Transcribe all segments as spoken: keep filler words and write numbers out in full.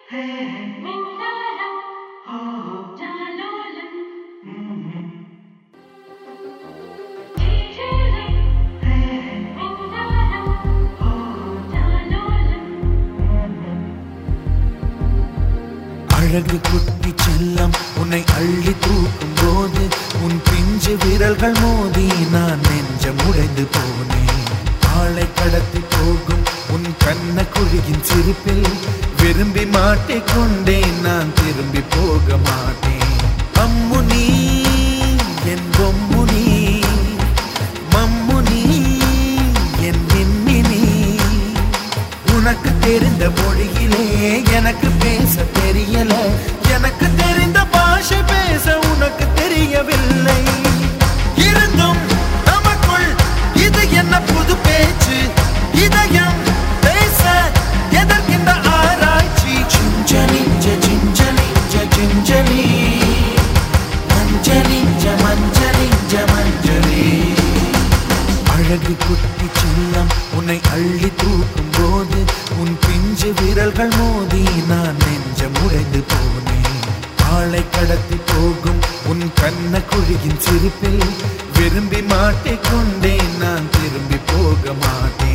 அழகு குட்டி செல்லம் உன்னை அள்ளி தூக்கும் போது உன் பிஞ்சு விரல்கள் மோதி நான் நெஞ்சம் உடைந்து போனேன். ஆளை கடத்தி போகும் உன் கண்ண குழியின் சிரிப்பில் விரும்பி மாட்டிக்கொண்டேன், நான் திரும்பி போக மாட்டேன். அம்முனி என் பொம்முனி, மம்முனி என் மின்மினி, உனக்கு தெரிந்த மொழியிலே எனக்கு பேச தெரியல, எனக்கு தெரிந்த பாஷை பேச உனக்கு தெரியவில்லை. இருந்தும் நமக்குள் இது என்ன புது பேச்சு, இதயம் பேச எதற்கின்ற ஆராய்ச்சி. சிஞ்சலி சிஞ்சலி சிஞ்சலி மஞ்சளி மஞ்சளி மஞ்சளி. அழகு குட்டி செல்லம் உன்னை அள்ளி தூக்கும் போது உன் பிஞ்சு விரல்கள் மோதி நான் நெஞ்சம் உடைந்து போனேன். ஆளை கடத்தி போகும் உன் கண்ண குழியின் சிரிப்பில் விரும்பி மாட்டிக்கொண்டேன், நான் திரும்பி போக மாட்டேன்.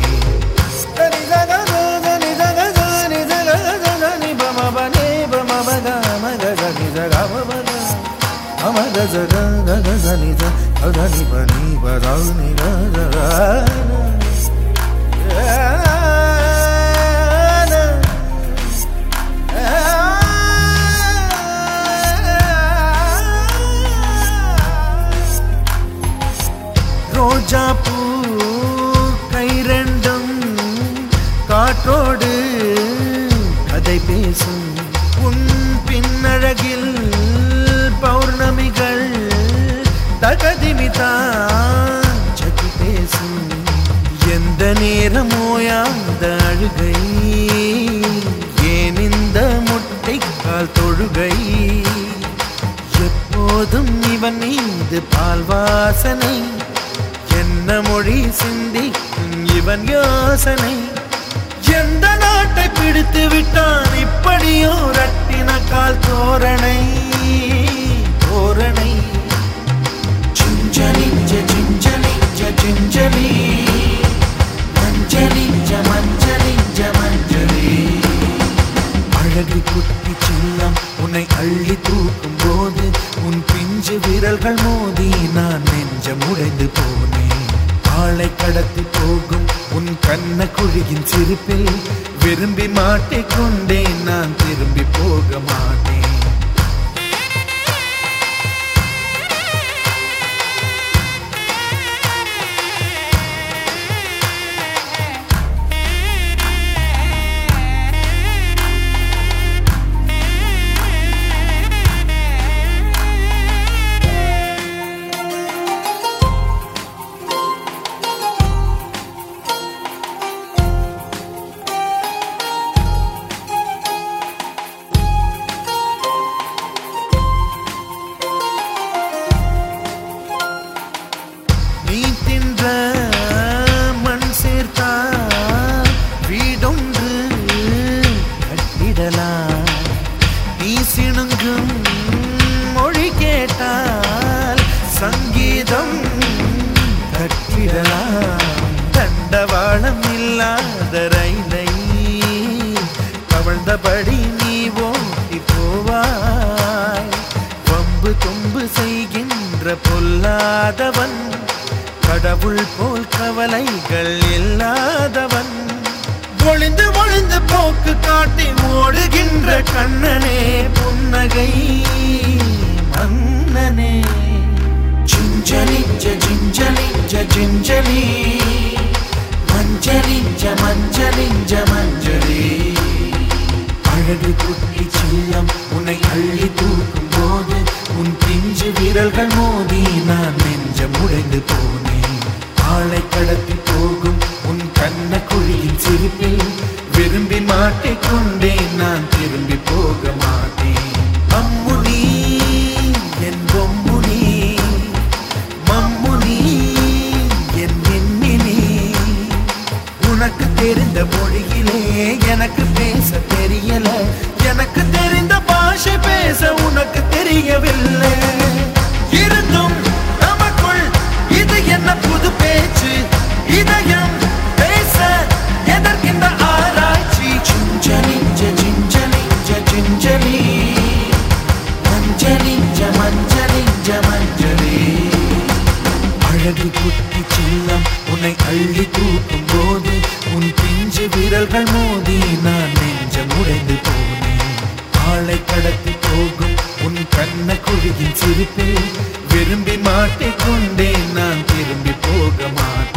ரோஜா பூ கை ரெண்டும் காற்றோடு கதை பேசும், உன் பின்னழகில் பௌர்ணமிகள் தகதிமிதான் சகி பேசும். எந்த நேரமோயாந்த அழுகை, ஏன் இந்த முட்டைக்கால் தொழுகை, எப்போதும் இவன் மீது பால் வாசனை, என்ன மொழி சிந்திக்கும் இவன் யோசனை. எந்த நாட்டை பிடித்து விட்டான் இப்படியோ ரட்டின கால் தோரணை தோரணை. சிஞ்சலி சிஞ்சலி சிஞ்சலி மஞ்சளி மஞ்சளி மஞ்சளி. அழகு குட்டி செல்லம் உன்னை அள்ளி தூக்கும் போது உன் பிஞ்சு விரல்கள் மோதி நான் நெஞ்சம் உடைந்து போனேன். ஆளை கடத்தி போகும் உன் கண்ண குழியின் சிரிப்பில் விரும்பி மாட்டிக்கொண்டேன், நான் திரும்பி போக மாட்டேன். மண் சேர்த்தா வீடொன்று கட்டிடலாம், நீ சிணுங்கும் மொழி கேட்டால் சங்கீதம் கட்டிடலாம். தண்டவாளம் இல்லாத ரயிலை கவழ்ந்தபடி நீ ஓட்டி போவாய். வம்பு தொம்பு செய்கின்ற பொல்லாதவன், கடவுள் போல் கவலைகள் இல்லாதவன், ஒளிந்து ஒளிந்து போக்கு காட்டி ஓடுகின்ற கண்ணனே புன்னகை மன்னனே. சிஞ்சலி சிஞ்சலி சிஞ்சலி மஞ்சளி மஞ்சளி மஞ்சளி. அழகு குட்டி செல்லம் உன்னை அள்ளி தூக்கும் போது உன் பிஞ்சு விரல்கள் மோதி நான் நெஞ்சம் உடைந்து போனேன். ஆளை கடத்தி போகும் உன் கண்ண குழியின் சிரிப்பில் விரும்பி மாட்டிக்கொண்டேன், நான் திரும்பி போக மாட்டேன். அம்முனி என் பொம்முனி, மம்முனி என் மின்மினி, உனக்கு தெரிந்த மொழியிலே எனக்கு பேச தெரியல, எனக்கு தெரிந்த பாஷை பேச உனக்கு தெரியவில்லை. இருந்தும் நமக்குள் இது என்ன புது பேச்சு? இதயம் பேச எதற்கின்ற ஆராய்ச்சி? சிஞ்சனிஞ்ச சிஞ்சனிஞ்ச சிஞ்சனி மஞ்சனிஞ்ச மஞ்சனிஞ்ச மஞ்சளி. அழகு குட்டி செல்லம் உன்னை அள்ளி தூக்கும் போது உன் பிஞ்சு விரல்கள் மோதி நான் நெஞ்சம் உடைந்து போனேன். ஆளை கடத்தி போகும் உன் கண்ண குழியின் சிரிப்பில் விரும்பி மாட்டிக்கொண்டேன். நான் திரும்பி போக மாட்டேன்.